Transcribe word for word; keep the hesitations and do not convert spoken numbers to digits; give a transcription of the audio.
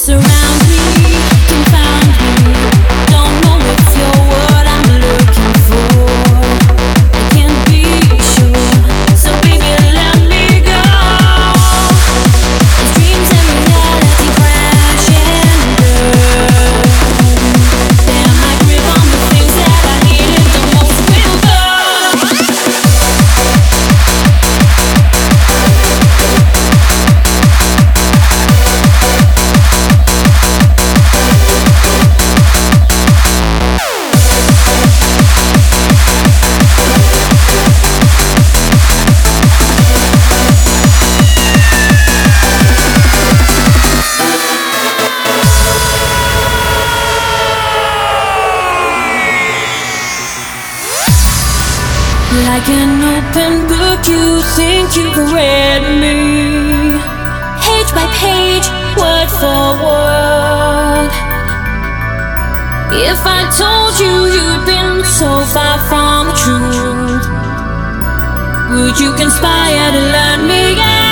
Surround me, confound me. Don't know if you're what I'm looking for. I can't be sure, so baby let me go. As dreams and reality crash and burn, damn, my grip on the things that I needed the most will go. Like an open book, you think you've read me, page by page, word for word. If I told you you'd been so far from the truth, would you conspire to learn me? Yeah.